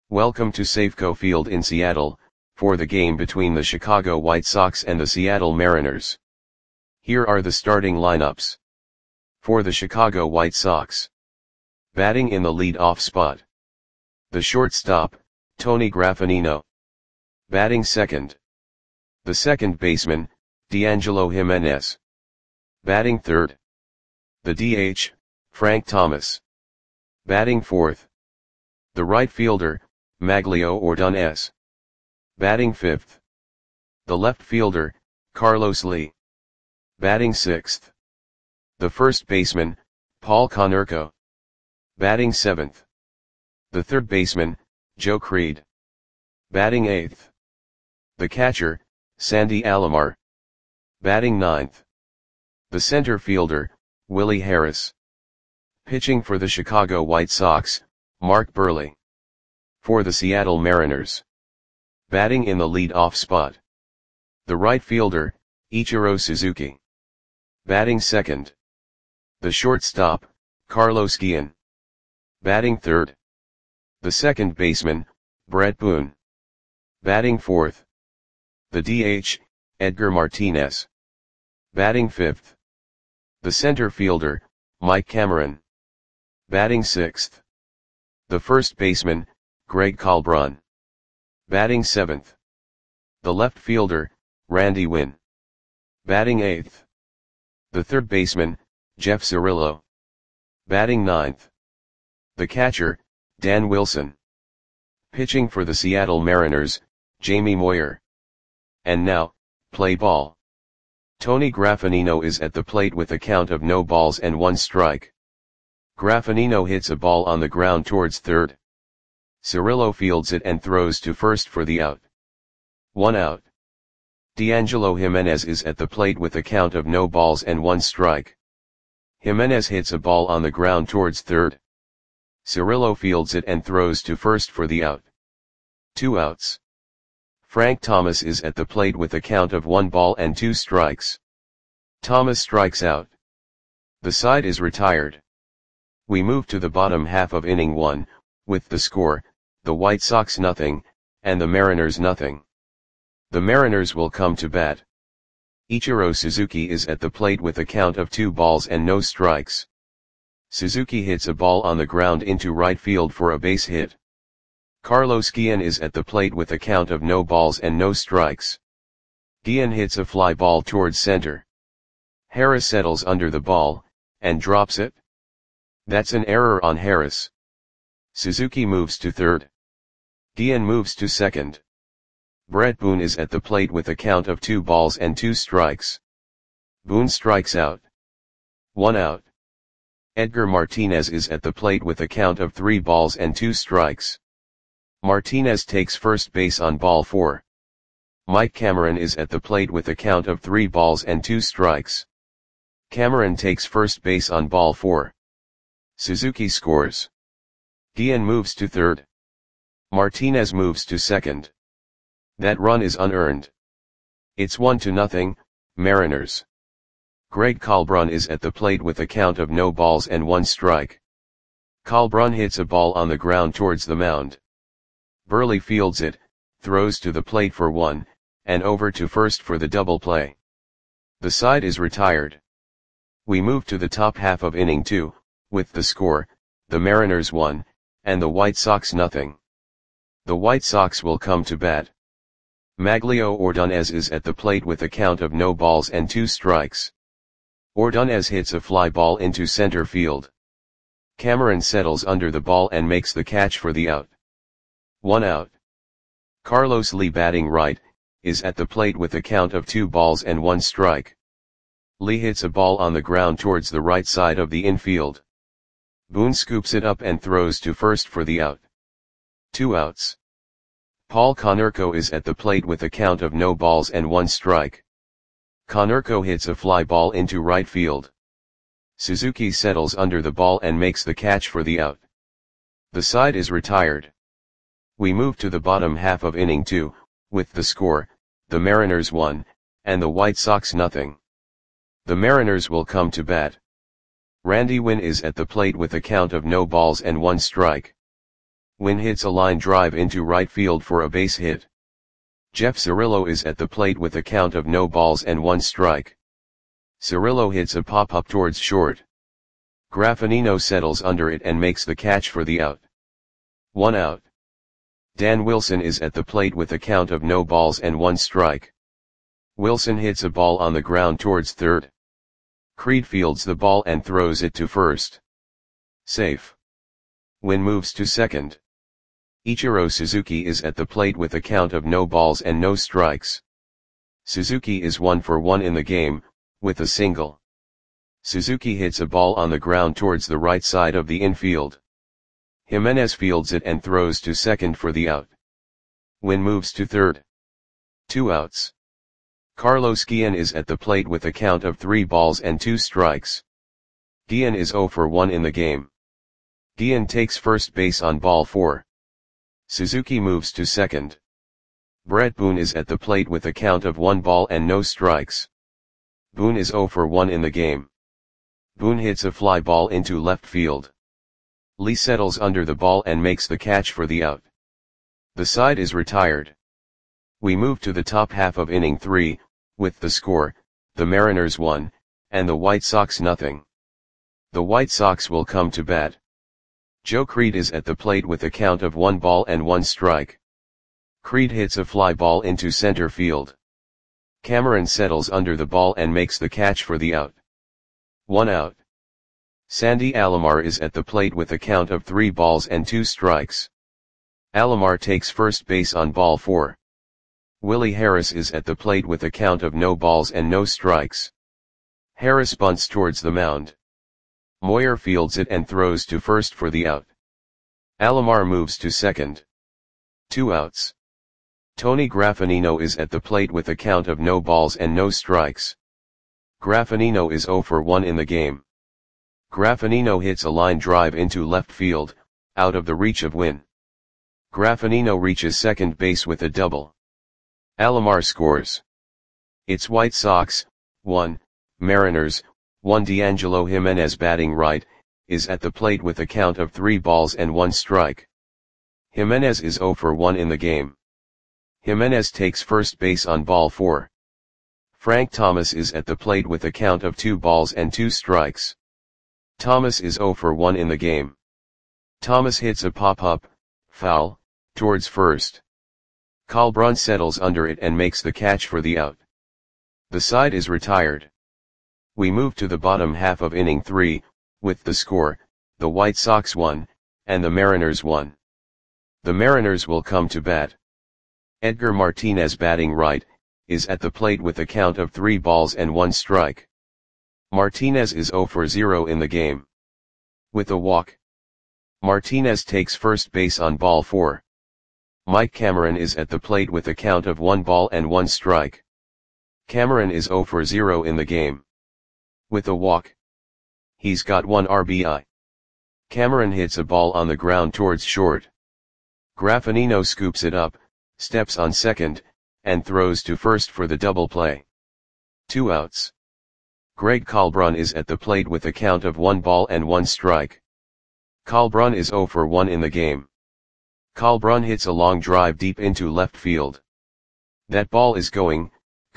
Welcome to Safeco Field in Seattle, for the game between the Chicago White Sox and the Seattle Mariners. Here are the starting lineups. For the Chicago White Sox. Batting in the lead-off spot. The shortstop, Tony Graffagnino. Batting second. The second baseman, D'Angelo Jimenez. Batting third. The DH, Frank Thomas. Batting fourth. The right fielder, Magglio Ordonez. Batting fifth. The left fielder, Carlos Lee. Batting sixth. The first baseman, Paul Konerko. Batting seventh. The third baseman, Joe Creed. Batting eighth. The catcher, Sandy Alomar. Batting ninth. The center fielder, Willie Harris. Pitching for the Chicago White Sox, Mark Buehrle. For the Seattle Mariners. Batting in the lead-off spot. The right fielder, Ichiro Suzuki. Batting second. The shortstop, Carlos Guillen. Batting third. The second baseman, Brett Boone. Batting fourth. The DH, Edgar Martinez. Batting fifth. The center fielder, Mike Cameron. Batting sixth. The first baseman, Greg Colbron. Batting seventh. The left fielder, Randy Winn. Batting eighth. The third baseman, Jeff Cirillo. Batting ninth. The catcher, Dan Wilson. Pitching for the Seattle Mariners, Jamie Moyer. And now, play ball. Tony Graffagnino is at the plate with a count of no balls and one strike. Graffagnino hits a ball on the ground towards third. Cirillo fields it and throws to first for the out. 1 out. D'Angelo Jimenez is at the plate with a count of no balls and one strike. Jimenez hits a ball on the ground towards third. Cirillo fields it and throws to first for the out. 2 outs. Frank Thomas is at the plate with a count of 1 ball and 2 strikes. Thomas strikes out. The side is retired. We move to the bottom half of inning 1, with the score, the White Sox nothing, and the Mariners nothing. The Mariners will come to bat. Ichiro Suzuki is at the plate with a count of 2 balls and no strikes. Suzuki hits a ball on the ground into right field for a base hit. Carlos Guillen is at the plate with a count of no balls and no strikes. Guillen hits a fly ball towards center. Harris settles under the ball, and drops it. That's an error on Harris. Suzuki moves to third. Guillen moves to second. Brett Boone is at the plate with a count of 2 balls and 2 strikes. Boone strikes out. 1 out. Edgar Martinez is at the plate with a count of 3 balls and 2 strikes. Martinez takes first base on ball 4. Mike Cameron is at the plate with a count of 3 balls and 2 strikes. Cameron takes first base on ball 4. Suzuki scores. Guillen moves to third. Martinez moves to second. That run is unearned. It's 1-0, Mariners. Greg Colbron is at the plate with a count of no balls and 1 strike. Colbron hits a ball on the ground towards the mound. Buehrle fields it, throws to the plate for 1, and over to first for the double play. The side is retired. We move to the top half of inning 2, with the score, the Mariners 1, and the White Sox nothing. The White Sox will come to bat. Magglio Ordonez is at the plate with a count of no balls and 2 strikes. Ordonez hits a fly ball into center field. Cameron settles under the ball and makes the catch for the out. 1 out. Carlos Lee, batting right, is at the plate with a count of 2 balls and 1 strike. Lee hits a ball on the ground towards the right side of the infield. Boone scoops it up and throws to first for the out. 2 outs. Paul Konerko is at the plate with a count of no balls and 1 strike. Konerko hits a fly ball into right field. Suzuki settles under the ball and makes the catch for the out. The side is retired. We move to the bottom half of inning 2, with the score, the Mariners 1, and the White Sox nothing. The Mariners will come to bat. Randy Winn is at the plate with a count of no balls and 1 strike. Win hits a line drive into right field for a base hit. Jeff Cirillo is at the plate with a count of no balls and 1 strike. Cirillo hits a pop-up towards short. Graffinino settles under it and makes the catch for the out. 1 out. Dan Wilson is at the plate with a count of no balls and 1 strike. Wilson hits a ball on the ground towards third. Creed fields the ball and throws it to first. Safe. Win moves to second. Ichiro Suzuki is at the plate with a count of no balls and no strikes. Suzuki is 1 for 1 in the game, with a single. Suzuki hits a ball on the ground towards the right side of the infield. Jimenez fields it and throws to second for the out. Win moves to third. 2 outs. Carlos Guillen is at the plate with a count of 3 balls and 2 strikes. Guillen is 0 for 1 in the game. Guillen takes first base on ball 4. Suzuki moves to second. Brett Boone is at the plate with a count of 1 ball and no strikes. Boone is 0 for 1 in the game. Boone hits a fly ball into left field. Lee settles under the ball and makes the catch for the out. The side is retired. We move to the top half of inning 3, with the score, the Mariners 1, and the White Sox nothing. The White Sox will come to bat. Joe Creed is at the plate with a count of 1 ball and 1 strike. Creed hits a fly ball into center field. Cameron settles under the ball and makes the catch for the out. 1 out. Sandy Alomar is at the plate with a count of 3 balls and 2 strikes. Alomar takes first base on ball 4. Willie Harris is at the plate with a count of no balls and no strikes. Harris bunts towards the mound. Moyer fields it and throws to first for the out. Alomar moves to second. 2 outs. Tony Graffinino is at the plate with a count of no balls and no strikes. Graffinino is 0 for 1 in the game. Graffinino hits a line drive into left field, out of the reach of Win. Graffinino reaches second base with a double. Alomar scores. It's White Sox, 1, Mariners, 1. D'Angelo Jimenez batting right, is at the plate with a count of 3 balls and 1 strike. Jimenez is 0 for 1 in the game. Jimenez takes first base on ball 4. Frank Thomas is at the plate with a count of 2 balls and 2 strikes. Thomas is 0 for 1 in the game. Thomas hits a pop-up, foul, towards first. Colbrun settles under it and makes the catch for the out. The side is retired. We move to the bottom half of inning 3, with the score, the White Sox 1, and the Mariners 1. The Mariners will come to bat. Edgar Martinez batting right, is at the plate with a count of 3 balls and 1 strike. Martinez is 0 for 0 in the game. With a walk. Martinez takes first base on ball 4. Mike Cameron is at the plate with a count of 1 ball and 1 strike. Cameron is 0 for 0 in the game. With a walk. He's got 1 RBI. Cameron hits a ball on the ground towards short. Graffinino scoops it up, steps on second, and throws to first for the double play. 2 outs. Greg Colbrun is at the plate with a count of 1 ball and 1 strike. Colbrun is 0 for 1 in the game. Colbrun hits a long drive deep into left field. That ball is gone.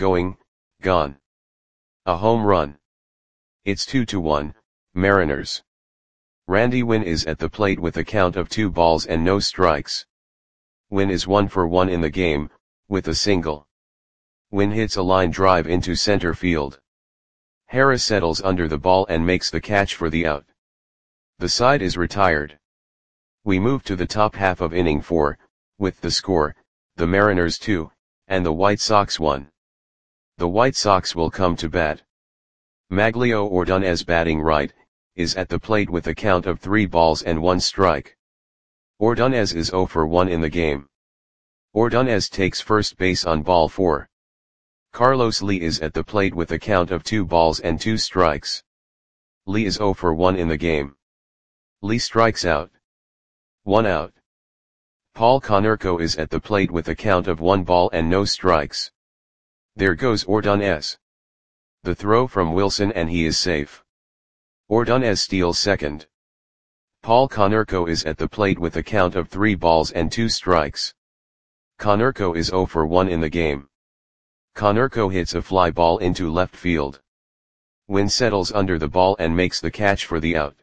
A home run. It's 2-1, Mariners. Randy Winn is at the plate with a count of 2 balls and no strikes. Winn is 1 for 1 in the game, with a single. Winn hits a line drive into center field. Harris settles under the ball and makes the catch for the out. The side is retired. We move to the top half of inning 4, with the score, the Mariners 2, and the White Sox 1. The White Sox will come to bat. Maglio Ordonez batting right, is at the plate with a count of 3 balls and 1 strike. Ordonez is 0 for 1 in the game. Ordonez takes first base on ball 4. Carlos Lee is at the plate with a count of 2 balls and 2 strikes. Lee is 0 for 1 in the game. Lee strikes out. 1 out. Paul Konerko is at the plate with a count of 1 ball and no strikes. There goes Ordonez. The throw from Wilson and he is safe. Ordonez steals second. Paul Konerko is at the plate with a count of 3 balls and 2 strikes. Konerko is 0 for 1 in the game. Konerko hits a fly ball into left field. Wynn settles under the ball and makes the catch for the out.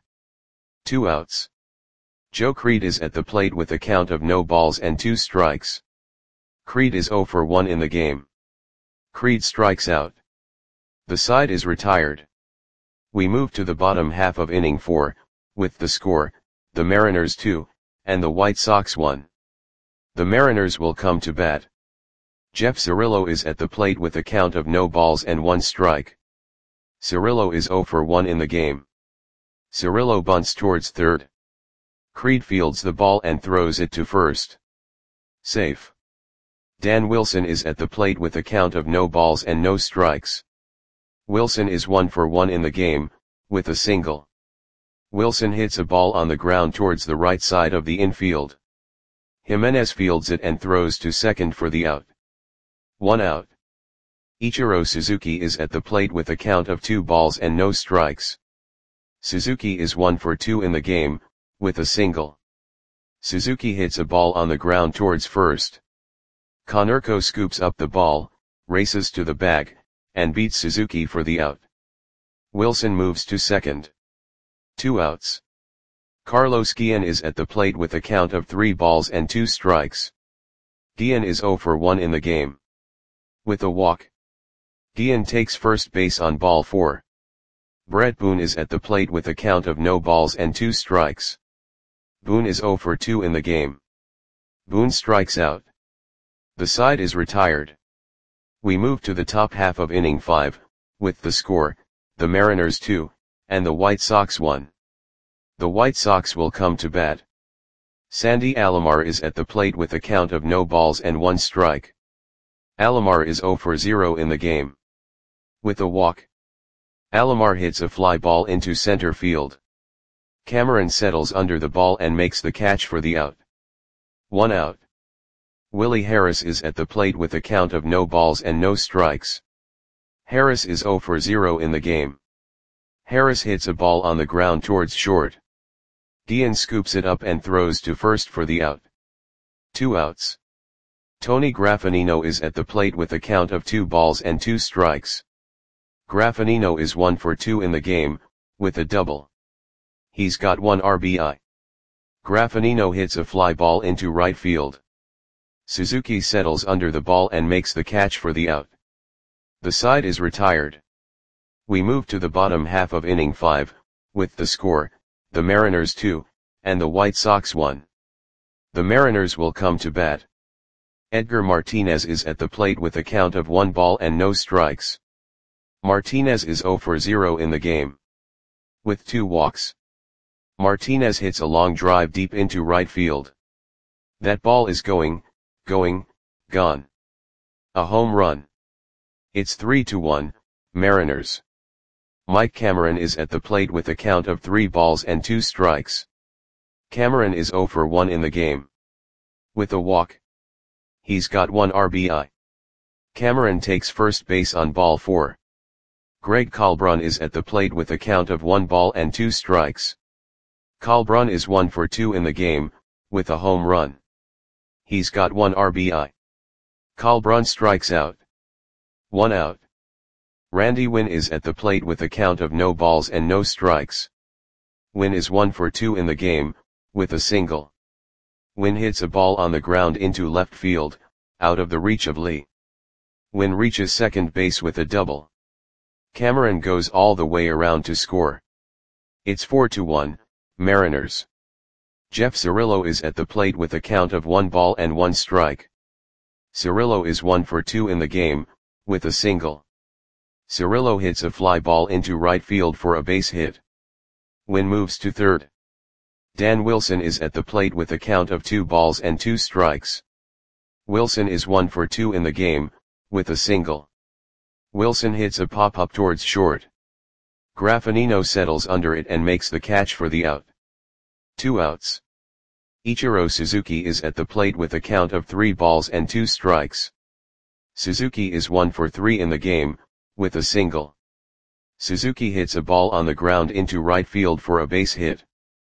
2 outs. Joe Creed is at the plate with a count of no balls and 2 strikes. Creed is 0 for 1 in the game. Creed strikes out. The side is retired. We move to the bottom half of inning 4, with the score, the Mariners 2, and the White Sox 1. The Mariners will come to bat. Jeff Cirillo is at the plate with a count of no balls and 1 strike. Cirillo is 0 for 1 in the game. Cirillo bunts towards third. Creed fields the ball and throws it to first. Safe. Dan Wilson is at the plate with a count of no balls and no strikes. Wilson is 1 for 1 in the game, with a single. Wilson hits a ball on the ground towards the right side of the infield. Jimenez fields it and throws to second for the out. 1 out. Ichiro Suzuki is at the plate with a count of 2 balls and no strikes. Suzuki is 1 for 2 in the game, with a single. Suzuki hits a ball on the ground towards first. Konerko scoops up the ball, races to the bag, and beats Suzuki for the out. Wilson moves to second. 2 outs. Carlos Guillen is at the plate with a count of 3 balls and 2 strikes. Guillen is 0 for 1 in the game. With a walk. Guillen takes first base on ball 4. Brett Boone is at the plate with a count of no balls and 2 strikes. Boone is 0 for 2 in the game. Boone strikes out. The side is retired. We move to the top half of inning 5, with the score, the Mariners 2, and the White Sox 1. The White Sox will come to bat. Sandy Alomar is at the plate with a count of no balls and 1 strike. Alomar is 0 for 0 in the game. With a walk. Alomar hits a fly ball into center field. Cameron settles under the ball and makes the catch for the out. 1 out. Willie Harris is at the plate with a count of no balls and no strikes. Harris is 0 for 0 in the game. Harris hits a ball on the ground towards short. Guillen scoops it up and throws to first for the out. 2 outs. Tony Graffinino is at the plate with a count of 2 balls and 2 strikes. Graffinino is 1 for 2 in the game, with a double. He's got 1 RBI. Graffinino hits a fly ball into right field. Suzuki settles under the ball and makes the catch for the out. The side is retired. We move to the bottom half of inning 5, with the score, the Mariners 2, and the White Sox 1. The Mariners will come to bat. Edgar Martinez is at the plate with a count of 1 ball and no strikes. Martinez is 0 for 0 in the game. With 2 walks. Martinez hits a long drive deep into right field. That ball is gone. A home run. It's 3-1, Mariners. Mike Cameron is at the plate with a count of 3 balls and 2 strikes. Cameron is 0 for 1 in the game. With a walk. He's got 1 RBI. Cameron takes first base on ball 4. Greg Colbrun is at the plate with a count of 1 ball and 2 strikes. Colbrun is 1 for 2 in the game, with a home run. He's got 1 RBI. Colbrun strikes out. 1 out. Randy Wynn is at the plate with a count of no balls and no strikes. Wynn is 1 for 2 in the game, with a single. Wynn hits a ball on the ground into left field, out of the reach of Lee. Wynn reaches second base with a double. Cameron goes all the way around to score. It's 4-1, Mariners. Jeff Cirillo is at the plate with a count of 1 ball and 1 strike. Cirillo is 1 for 2 in the game, with a single. Cirillo hits a fly ball into right field for a base hit. Wynn moves to third. Dan Wilson is at the plate with a count of 2 balls and 2 strikes. Wilson is 1 for 2 in the game, with a single. Wilson hits a pop-up towards short. Graffinino settles under it and makes the catch for the out. 2 outs. Ichiro Suzuki is at the plate with a count of 3 balls and 2 strikes. Suzuki is 1 for 3 in the game, with a single. Suzuki hits a ball on the ground into right field for a base hit.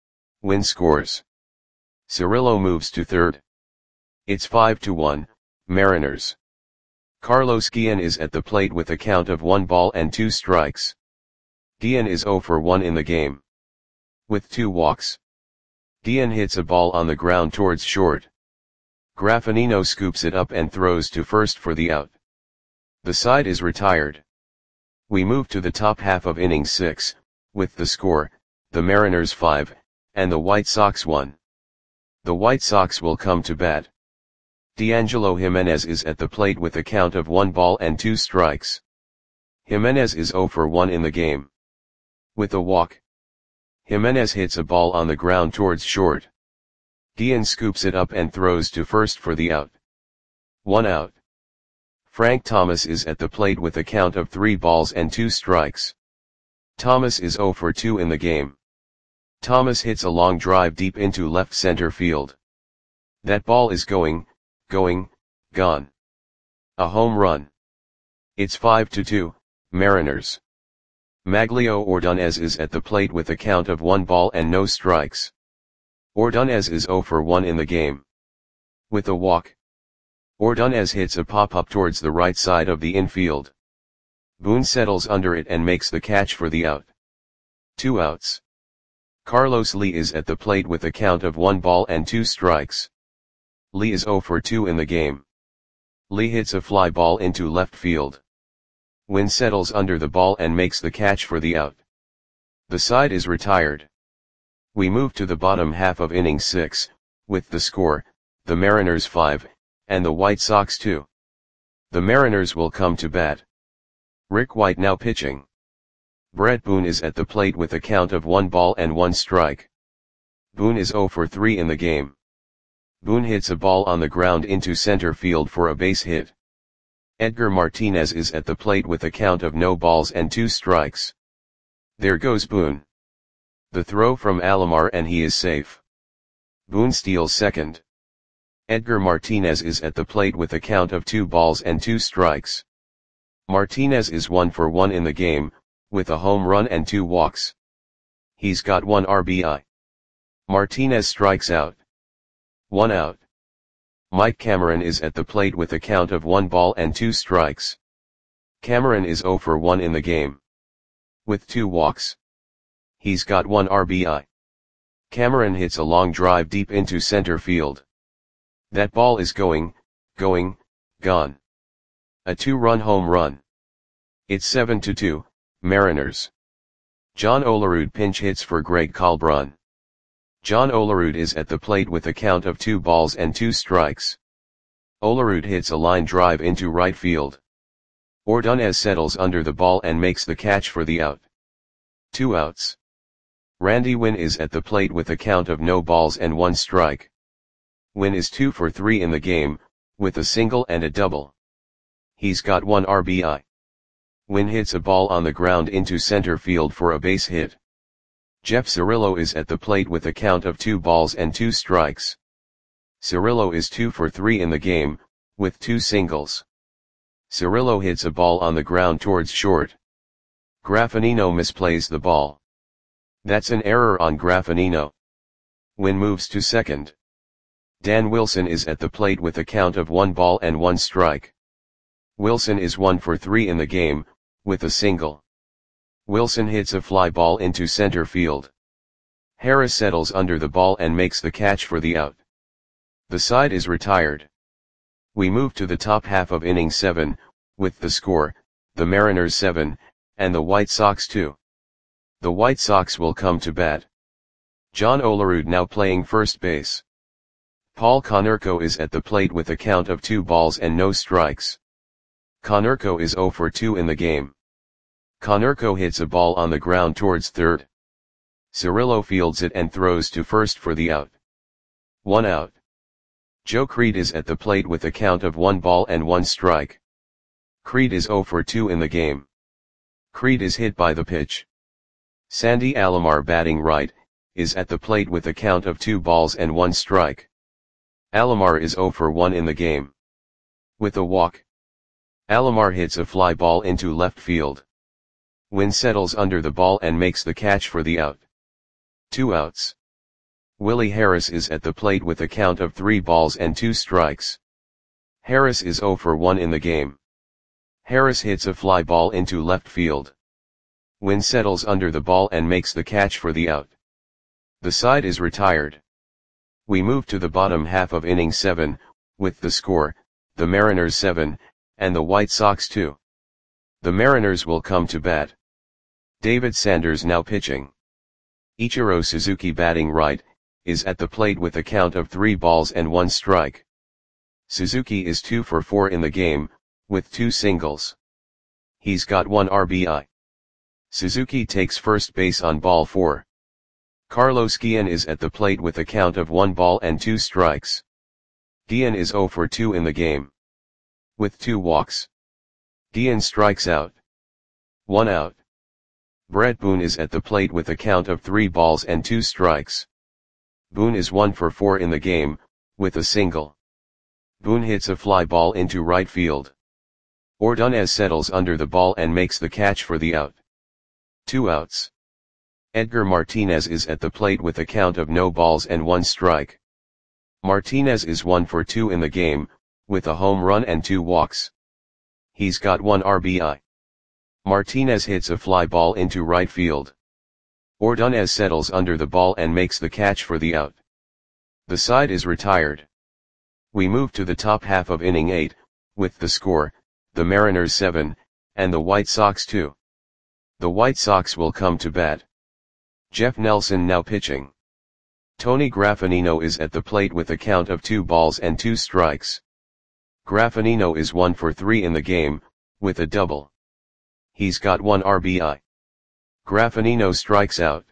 Win scores. Cirillo moves to third. It's 5-1, Mariners. Carlos Guillen is at the plate with a count of 1 ball and 2 strikes. Guillen is 0 for 1 in the game. With 2 walks. Guillen hits a ball on the ground towards short. Graffinino scoops it up and throws to first for the out. The side is retired. We move to the top half of inning 6, with the score, the Mariners 5, and the White Sox 1. The White Sox will come to bat. D'Angelo Jimenez is at the plate with a count of 1 ball and 2 strikes. Jimenez is 0 for 1 in the game. With a walk. Jimenez hits a ball on the ground towards short. Guillen scoops it up and throws to first for the out. 1 out. Frank Thomas is at the plate with a count of 3 balls and 2 strikes. Thomas is 0 for 2 in the game. Thomas hits a long drive deep into left center field. That ball is going, gone. A home run. It's 5-2, Mariners. Maglio Ordonez is at the plate with a count of 1 ball and no strikes. Ordonez is 0 for 1 in the game. With a walk. Ordonez hits a pop-up towards the right side of the infield. Boone settles under it and makes the catch for the out. 2 outs. Carlos Lee is at the plate with a count of 1 ball and 2 strikes. Lee is 0 for 2 in the game. Lee hits a fly ball into left field. Wynn settles under the ball and makes the catch for the out. The side is retired. We move to the bottom half of inning 6, with the score, the Mariners 5, and the White Sox 2. The Mariners will come to bat. Rick White now pitching. Brett Boone is at the plate with a count of 1 ball and 1 strike. Boone is 0 for 3 in the game. Boone hits a ball on the ground into center field for a base hit. Edgar Martinez is at the plate with a count of no balls and 2 strikes. There goes Boone. The throw from Alomar and he is safe. Boone steals second. Edgar Martinez is at the plate with a count of 2 balls and 2 strikes. Martinez is 1 for 1 in the game, with a home run and 2 walks. He's got 1 RBI. Martinez strikes out. 1 out. Mike Cameron is at the plate with a count of 1 ball and 2 strikes. Cameron is 0 for 1 in the game. With 2 walks. He's got 1 RBI. Cameron hits a long drive deep into center field. That ball is going, gone. A 2-run home run. It's 7-2, Mariners. John Olerud pinch hits for Greg Colbrun. John Olerud is at the plate with a count of 2 balls and 2 strikes. Olerud hits a line drive into right field. Ordonez settles under the ball and makes the catch for the out. 2 outs. Randy Wynn is at the plate with a count of no balls and 1 strike. Wynn is 2 for 3 in the game, with a single and a double. He's got 1 RBI. Wynn hits a ball on the ground into center field for a base hit. Jeff Cirillo is at the plate with a count of 2 balls and 2 strikes. Cirillo is 2 for 3 in the game, with 2 singles. Cirillo hits a ball on the ground towards short. Graffinino misplays the ball. That's an error on Graffinino. Wynn moves to second. Dan Wilson is at the plate with a count of 1 ball and 1 strike. Wilson is 1 for 3 in the game, with a single. Wilson hits a fly ball into center field. Harris settles under the ball and makes the catch for the out. The side is retired. We move to the top half of inning 7, with the score, the Mariners 7, and the White Sox 2. The White Sox will come to bat. John Olerud now playing first base. Paul Konerko is at the plate with a count of 2 balls and no strikes. Konerko is 0 for 2 in the game. Konerko hits a ball on the ground towards third. Cirillo fields it and throws to first for the out. 1 out. Joe Creed is at the plate with a count of 1 ball and 1 strike. Creed is 0 for 2 in the game. Creed is hit by the pitch. Sandy Alomar batting right, is at the plate with a count of 2 balls and 1 strike. Alomar is 0 for 1 in the game. With a walk. Alomar hits a fly ball into left field. Wynn settles under the ball and makes the catch for the out. 2 outs. Willie Harris is at the plate with a count of 3 balls and 2 strikes. Harris is 0 for 1 in the game. Harris hits a fly ball into left field. Wynn settles under the ball and makes the catch for the out. The side is retired. We move to the bottom half of inning 7, with the score, the Mariners 7, and the White Sox 2. The Mariners will come to bat. David Sanders now pitching. Ichiro Suzuki batting right, is at the plate with a count of 3 balls and 1 strike. Suzuki is 2 for 4 in the game, with 2 singles. He's got 1 RBI. Suzuki takes first base on ball 4. Carlos Guillen is at the plate with a count of 1 ball and 2 strikes. Guillen is 0 for 2 in the game, with 2 walks. Guillen strikes out. 1 out. Brett Boone is at the plate with a count of 3 balls and 2 strikes. Boone is 1 for 4 in the game, with a single. Boone hits a fly ball into right field. Ordonez settles under the ball and makes the catch for the out. 2 outs. Edgar Martinez is at the plate with a count of no balls and 1 strike. Martinez is 1 for 2 in the game, with a home run and 2 walks. He's got 1 RBI. Martinez hits a fly ball into right field. Ordonez settles under the ball and makes the catch for the out. The side is retired. We move to the top half of inning 8, with the score, the Mariners 7, and the White Sox 2. The White Sox will come to bat. Jeff Nelson now pitching. Tony Graffinino is at the plate with a count of 2 balls and 2 strikes. Graffinino is 1 for 3 in the game, with a double. He's got 1 RBI. Graffinino strikes out.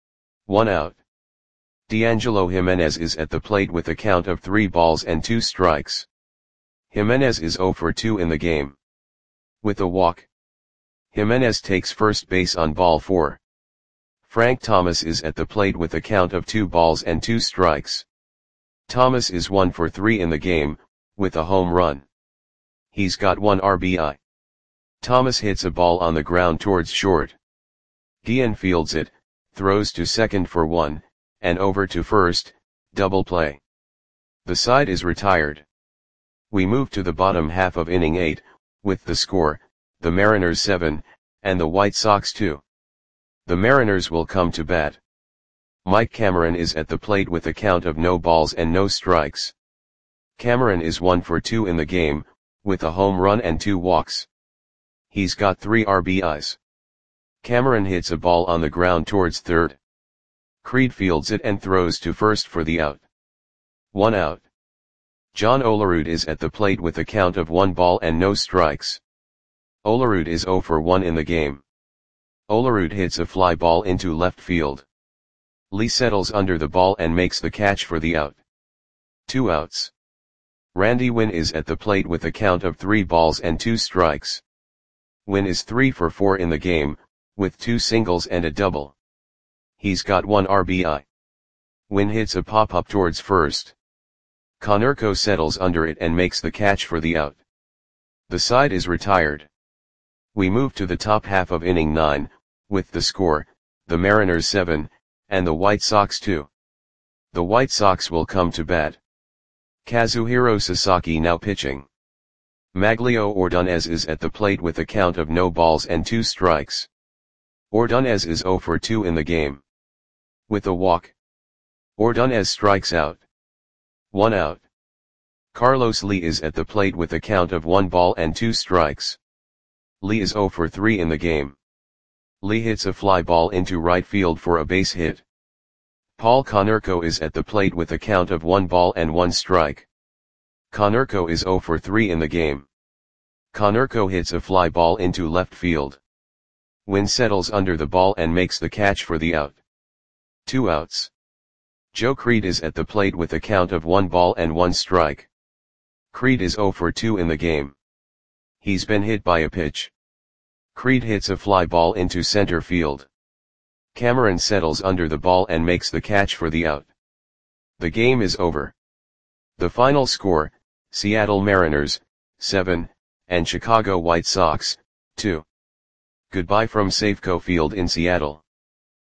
1 out. D'Angelo Jimenez is at the plate with a count of 3 balls and 2 strikes. Jimenez is 0 for 2 in the game, with a walk. Jimenez takes first base on ball 4. Frank Thomas is at the plate with a count of 2 balls and 2 strikes. Thomas is 1 for 3 in the game, with a home run. He's got 1 RBI. Thomas hits a ball on the ground towards short. Guillen fields it, throws to second for 1, and over to first, double play. The side is retired. We move to the bottom half of inning 8, with the score, the Mariners 7, and the White Sox 2. The Mariners will come to bat. Mike Cameron is at the plate with a count of no balls and no strikes. Cameron is 1 for 2 in the game, with a home run and 2 walks. He's got 3 RBIs. Cameron hits a ball on the ground towards third. Creed fields it and throws to first for the out. 1 out. John Olerud is at the plate with a count of 1 ball and no strikes. Olerud is 0 for 1 in the game. Olerud hits a fly ball into left field. Lee settles under the ball and makes the catch for the out. 2 outs. Randy Wynn is at the plate with a count of 3 balls and 2 strikes. Wynn is 3 for 4 in the game, with 2 singles and a double. He's got 1 RBI. Wynn hits a pop-up towards first. Konerko settles under it and makes the catch for the out. The side is retired. We move to the top half of inning 9, with the score, the Mariners 7, and the White Sox 2. The White Sox will come to bat. Kazuhiro Sasaki now pitching. Maglio Ordonez is at the plate with a count of no balls and 2 strikes. Ordonez is 0 for 2 in the game, with a walk. Ordonez strikes out. 1 out. Carlos Lee is at the plate with a count of 1 ball and 2 strikes. Lee is 0 for 3 in the game. Lee hits a fly ball into right field for a base hit. Paul Konerko is at the plate with a count of 1 ball and 1 strike. Konerko is 0 for 3 in the game. Konerko hits a fly ball into left field. Wynn settles under the ball and makes the catch for the out. 2 outs. Joe Creed is at the plate with a count of 1 ball and 1 strike. Creed is 0 for 2 in the game. He's been hit by a pitch. Creed hits a fly ball into center field. Cameron settles under the ball and makes the catch for the out. The game is over. The final score, Seattle Mariners, 7, and Chicago White Sox, 2. Goodbye from Safeco Field in Seattle.